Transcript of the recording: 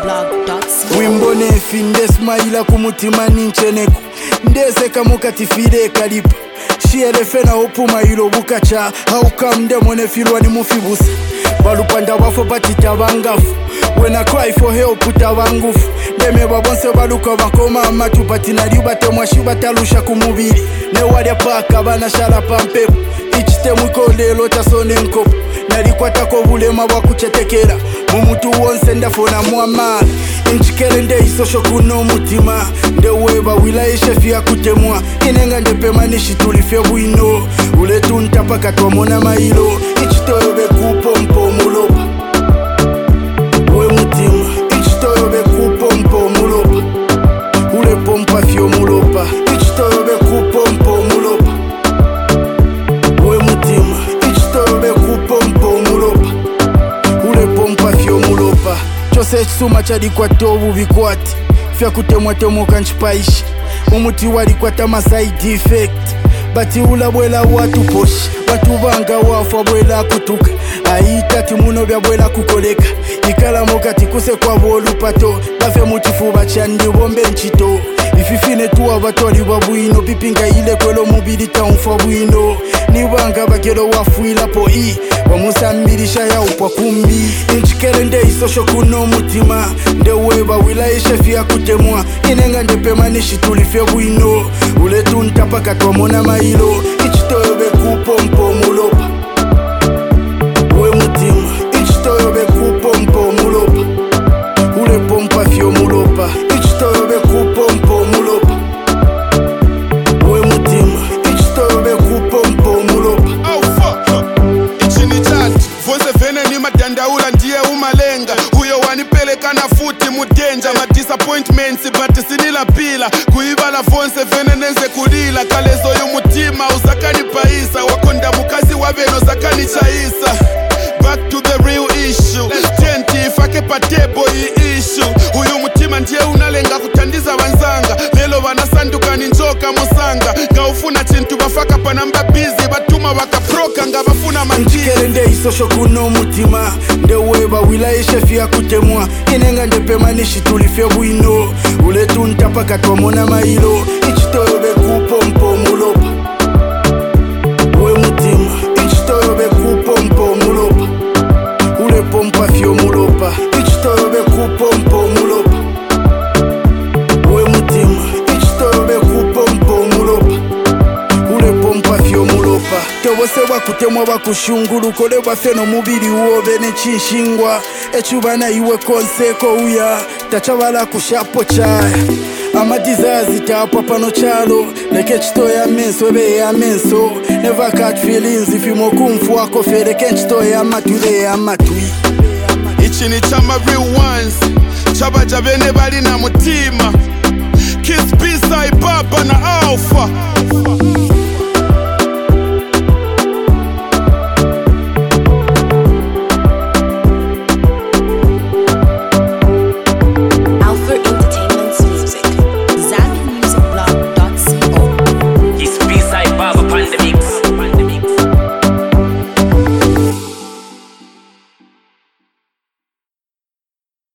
Wimbo nefi ndesmaila kumutima nincheneko ndeseka mukatifire kalipa shiere na opuma ilo bukacha haukamdemo nefilwa ni mufibusa balupanda wafo batita bangafu when I cry for help utabangufu ndeme babonse baluka bakoma amatu patinali batemwa shibatalusha kumubiri ne walya paka bana shala pampepo ichitemu ikolelo tasone nkopo nalikwatako bulema bwakuchetekera mumutu wonse ndafona mwamala inchikele ndeisosho kuno mutima ndeweba wilaye shefi ya kutemwa inenga ndepema nishitulifye bwino uletu ntapaka twamona mailo ichitoyo bekupompo mulopa we mutima ichitoyo bekupompo mulopa ule pompa fyo mulopa ichitoyo bekupompo mulopa we mutima ichitoyo bekupompo mulopa ule pompa fyo mulopa chose chisuma chadikwata obubikwati fya kutemwatemoka nchipaishi umuti walikwata maside effect bati ulabwela watu poshi batu banga wafa bwela kutuka aitati muno byabwela kukoleka ikalamo kati kuse kwa bolupato bafe mutifuba chandi bombe nchito ififine tuwa batoli babwino pipinga ile kwelo mubili taunfa bwino nibanga bagero wafuila po wamusamirisha ya upwa kumbi inchikele ndeisosho kuno mutima ndeweba wilaye shefi ya kutemwa inenga ndepema nishitulifye bwino uletu ntapaka twamona mailo ichitoyo bekupompo mulopa we mutima ichitoyo bekupompo mulopa ule pompa fyo mulopa ichitoyo bekupompo mulopa we mutima ichitoyo bekupompo mulopa Dandaula ndiye umalenga huyo wanipeleka na futi mudenja ma disappointments but sinila pila kuibala vonse veneneze kulila kalezo y'umutima usakani paisa wakonda mukazi wabeno zakani chaisa back to the real issue tenti ifake patebo i issue huyo mutima ndiye unalenga kutandiza banzanga lelo banasanduka ninjoka musanga ngaufuna chintu bafaka panamba busy batuma bakaproka ngabafuna manjikele ndeisosho kuno mutima ndeweba wilaye shefi ya kutemwa inenga ndepema nishitulifye bwino uletu ntapaka twamona mailo ichitoyo bekupompo mulopa we mutima ichitoyo bekupompo mulopa ule pompa fyo mulopa ichitoyo bekupompo mulopa we mutima ichitoyo bekupompo mulopa ule pompa fyo mulopa tobose bakutemwa bakushungulu kole bafeno mubiri wobe nechinshingwa echubana iwe konseko uya tachabala kushapo chaya amadizazi tapwa pano chalo leke chitoya menso ebe ya menso never catch feelings if you mokumfu wako fereke chitoya matule ya matui ichi ni chama real ones chaba jabene bali na mutima